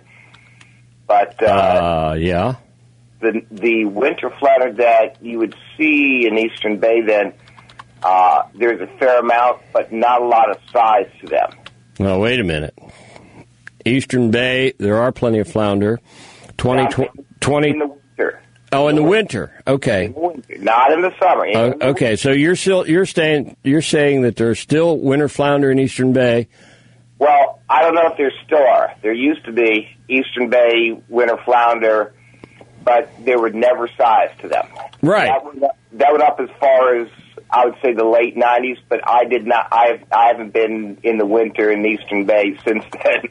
But uh, uh, yeah, the the winter flounder that you would see in Eastern Bay then. Uh, there's a fair amount, but not a lot of size to them. Well, wait a minute. Eastern Bay, there are plenty of flounder. twenty, twenty in the winter. Oh, in the winter. Okay. In the winter, not in the summer. In Uh, the okay, so you're still you're saying you're saying that there's still winter flounder in Eastern Bay. Well, I don't know if there still are. There used to be Eastern Bay winter flounder, but there were never size to them. Right. That went up, that went up as far as I would say the late nineties, but I did not. I I haven't been in the winter in Eastern Bay since then.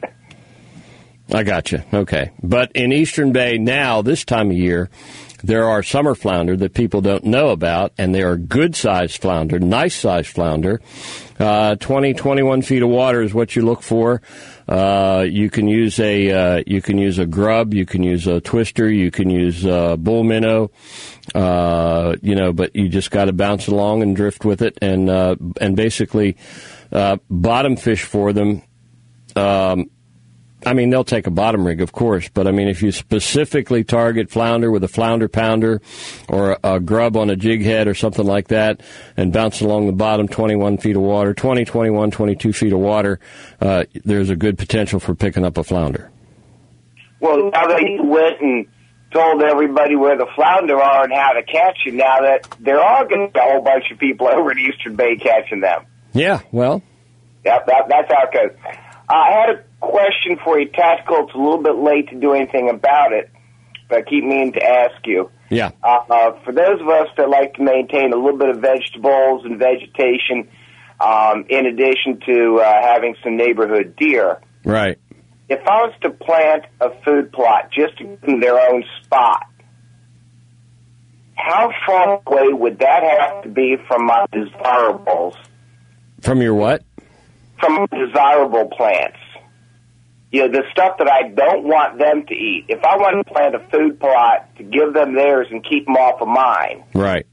I got you. Okay, but in Eastern Bay now, this time of year, there are summer flounder that people don't know about, and they are good-sized flounder, nice-sized flounder. Uh, twenty, twenty-one feet of water is what you look for. Uh, you can use a uh, you can use a grub, you can use a twister, you can use a bull minnow, uh, you know, but you just got to bounce along and drift with it, and uh, and basically uh, bottom fish for them. Um, I mean, they'll take a bottom rig, of course, but I mean, if you specifically target flounder with a flounder pounder or a, a grub on a jig head or something like that and bounce along the bottom twenty-one feet of water, twenty, twenty-one, twenty-two feet of water, uh, there's a good potential for picking up a flounder. Well, now that you went and told everybody where the flounder are and how to catch them, now that there are going to be a whole bunch of people over at Eastern Bay catching them. Yeah, well. Yep, that, that's how it goes. Uh, I had a question for you, Tactical. It's a little bit late to do anything about it, but I keep meaning to ask you. Yeah. Uh, uh, for those of us that like to maintain a little bit of vegetables and vegetation, um, in addition to uh, having some neighborhood deer, right. If I was to plant a food plot just in their own spot, how far away would that have to be from my desirables? From your what? From desirable plants. You know, the stuff that I don't want them to eat. If I want to plant a food plot to give them theirs and keep them off of mine, right?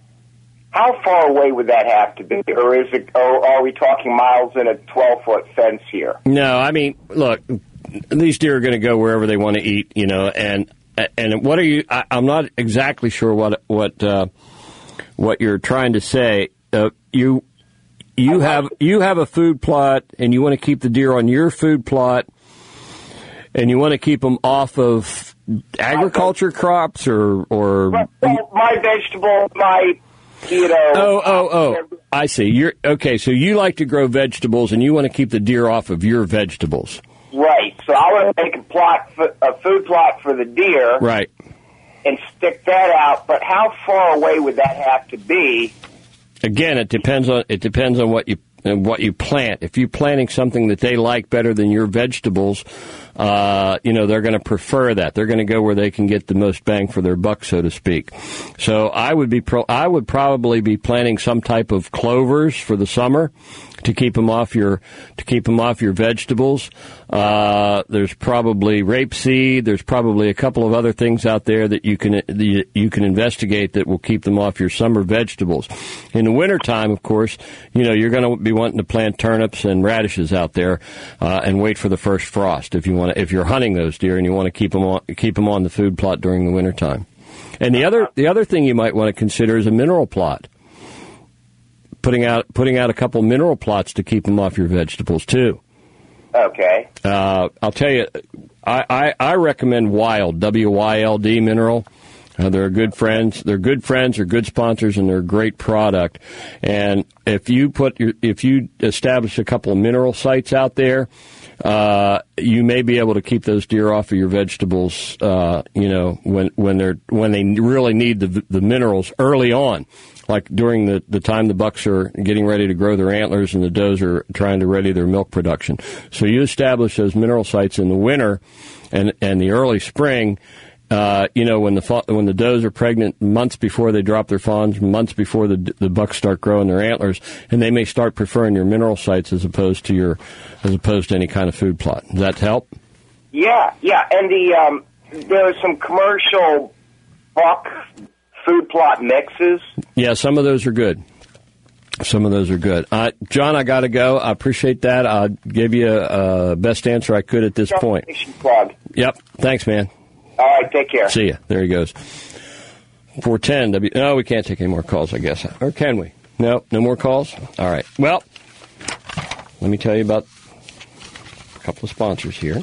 How far away would that have to be? Or is it? Or are we talking miles in a twelve-foot fence here? No, I mean, look, these deer are going to go wherever they want to eat, you know, and and what are you? I, I'm not exactly sure what what uh, what you're trying to say. Uh, you you have you have a food plot, and you want to keep the deer on your food plot, and you want to keep them off of agriculture crops or or well, my vegetables, my you know. Oh oh oh! I see. You're okay. So you like to grow vegetables, and you want to keep the deer off of your vegetables. Right. So I want to make a plot, for, a food plot for the deer. Right. And stick that out. But how far away would that have to be? Again, it depends on it depends on what you what you plant. If you're planting something that they like better than your vegetables, uh, you know, they're going to prefer that. They're going to go where they can get the most bang for their buck, so to speak. So I would be pro- I would probably be planting some type of clovers for the summer to keep them off your to keep them off your vegetables. Uh, there's probably rapeseed. There's probably a couple of other things out there that you can you can investigate that will keep them off your summer vegetables. In the wintertime, of course, you know, you're going to be wanting to plant turnips and radishes out there uh, and wait for the first frost if you want to, if you're hunting those deer and you want to keep them on keep them on the food plot during the wintertime. And the other the other thing you might want to consider is a mineral plot. Putting out putting out a couple mineral plots to keep them off your vegetables too. Okay. Uh, I'll tell you, I, I, I recommend Wild, W Y L D mineral. Uh, they're good friends. They're good friends. They're good sponsors, and they're a great product. And if you put your, if you establish a couple of mineral sites out there, uh, you may be able to keep those deer off of your vegetables. Uh, you know, when when they're when they really need the the minerals early on. Like during the, the time the bucks are getting ready to grow their antlers and the does are trying to ready their milk production. So you establish those mineral sites in the winter and, and the early spring, uh, you know, when the when the does are pregnant months before they drop their fawns, months before the the bucks start growing their antlers, and they may start preferring your mineral sites as opposed to your as opposed to any kind of food plot. Does that help? Yeah, yeah, and the um, there are some commercial buck food plot mixes. Yeah, some of those are good. Some of those are good. Uh, John, I got to go. I appreciate that. I'll give you a uh, best answer I could at this point. Plug. Yep. Thanks, man. All right, take care. See ya. There he goes. four ten W. No, we can't take any more calls, I guess. Or can we? No, no more calls? All right. Well, let me tell you about a couple of sponsors here.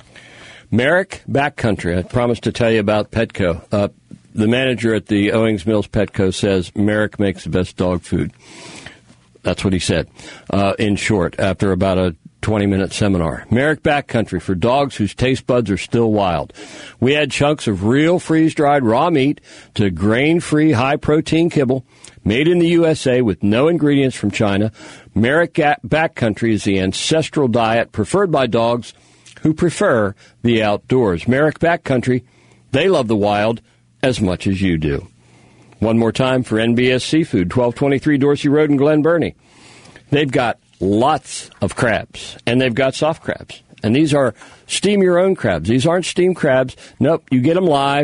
Merrick Backcountry. I promised to tell you about Petco. Uh, The manager at the Owings Mills Petco says Merrick makes the best dog food. That's what he said, uh, in short, after about a twenty-minute seminar. Merrick Backcountry for dogs whose taste buds are still wild. We add chunks of real freeze-dried raw meat to grain-free, high-protein kibble made in the U S A with no ingredients from China. Merrick Backcountry is the ancestral diet preferred by dogs who prefer the outdoors. Merrick Backcountry, they love the wild as much as you do. One more time for N B S Seafood, twelve twenty-three Dorsey Road in Glen Burnie. They've got lots of crabs, and they've got soft crabs. And these are steam your own crabs. These aren't steamed crabs. Nope, you get them live.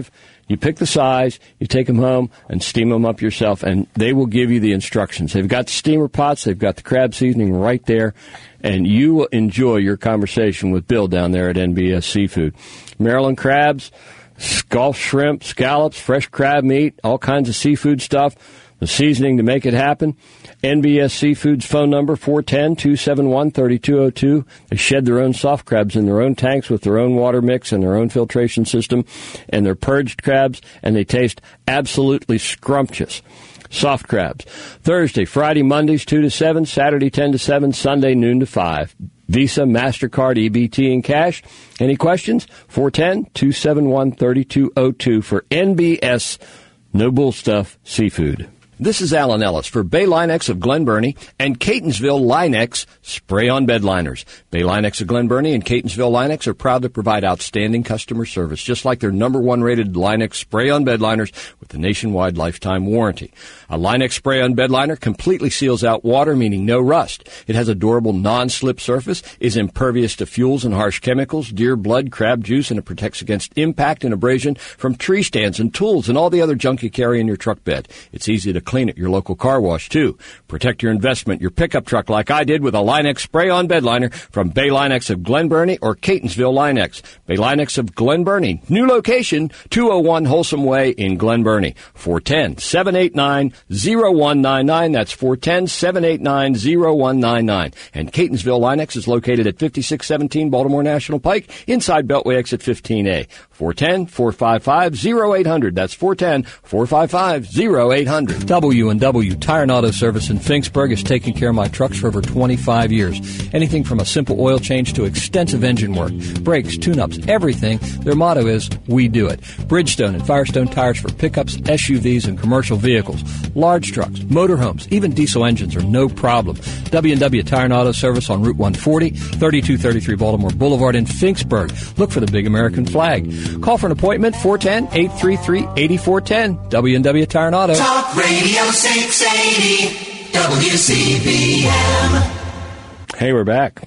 You pick the size, you take them home, and steam them up yourself, and they will give you the instructions. They've got the steamer pots, they've got the crab seasoning right there, and you will enjoy your conversation with Bill down there at N B S Seafood. Maryland crabs, Gulf shrimp, scallops, fresh crab meat, all kinds of seafood stuff, the seasoning to make it happen. N B S Seafood's phone number, four one zero, two seven one, three two zero two. They shed their own soft crabs in their own tanks with their own water mix and their own filtration system, and they're purged crabs, and they taste absolutely scrumptious. Soft crabs. Thursday, Friday, Mondays, two to seven, Saturday, ten to seven, Sunday, noon to five. Visa, MasterCard, E B T, and cash. Any questions? four one zero, two seven one, three two zero two for N B S No Bull Stuff Seafood. This is Alan Ellis for Bay Linex of Glen Burnie and Catonsville Linex Spray-On Bed Liners. Bay Linex of Glen Burnie and Catonsville Linex are proud to provide outstanding customer service, just like their number one rated Linex Spray-On Bed Liners with a nationwide lifetime warranty. A Linex Spray-On Bed Liner completely seals out water, meaning no rust. It has a durable non-slip surface, is impervious to fuels and harsh chemicals, deer blood, crab juice, and it protects against impact and abrasion from tree stands and tools and all the other junk you carry in your truck bed. It's easy to clean at your local car wash, too. Protect your investment, your pickup truck, like I did with a Linex Spray-On Bed Liner from Bay Linex of Glen Burnie or Catonsville Linex. Bay Linex of Glen Burnie. New location, two oh one Wholesome Way in Glen Burnie. four one zero, seven eight nine, zero one nine nine. That's four one zero, seven eight nine, zero one nine nine. And Catonsville Linex is located at fifty-six seventeen Baltimore National Pike, inside Beltway exit fifteen A. four one zero, four five five, zero eight hundred. That's four one zero, four five five, zero eight hundred. W and W Tire and Auto Service in Finksburg has taken care of my trucks for over twenty-five years. Anything from a simple oil change to extensive engine work, brakes, tune-ups, everything. Their motto is, we do it. Bridgestone and Firestone tires for pickups, S U Vs, and commercial vehicles. Large trucks, motorhomes, even diesel engines are no problem. W and W Tire and Auto Service on Route one forty, thirty-two thirty-three Baltimore Boulevard in Finksburg. Look for the big American flag. Call for an appointment, four one zero, eight three three, eight four one zero. W and W Tire and Auto. Talk Radio six eighty W C B M. Hey, we're back.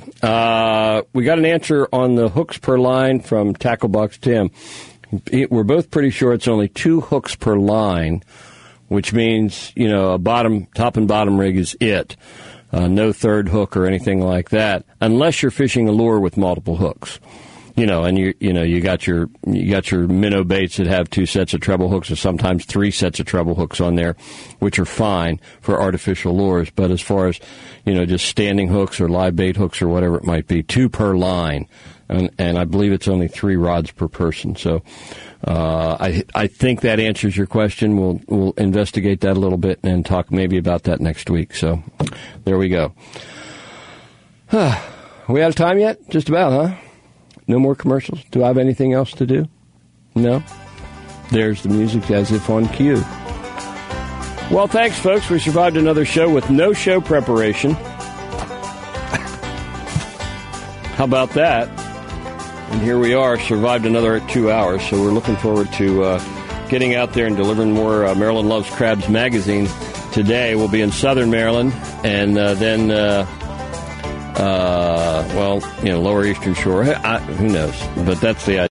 Uh, we got an answer on the hooks per line from Tacklebox Tim. We're both pretty sure it's only two hooks per line, which means, you know, a bottom, top and bottom rig is it. Uh, no third hook or anything like that, unless you're fishing a lure with multiple hooks. You know, and you you know you got your you got your minnow baits that have two sets of treble hooks, or sometimes three sets of treble hooks on there, which are fine for artificial lures. But as far as, you know, just standing hooks or live bait hooks or whatever it might be, two per line, and and I believe it's only three rods per person. So uh, I I think that answers your question. We'll we'll investigate that a little bit and talk maybe about that next week. So there we go. Are we out of time yet? Just about, huh? No more commercials? Do I have anything else to do? No? There's the music as if on cue. Well, thanks, folks. We survived another show with no show preparation. How about that? And here we are, survived another two hours, so we're looking forward to uh, getting out there and delivering more uh, Maryland Loves Crabs magazine today. We'll be in Southern Maryland, and uh, then... Uh, Uh, well, you know, Lower Eastern Shore. I, who knows? But that's the idea.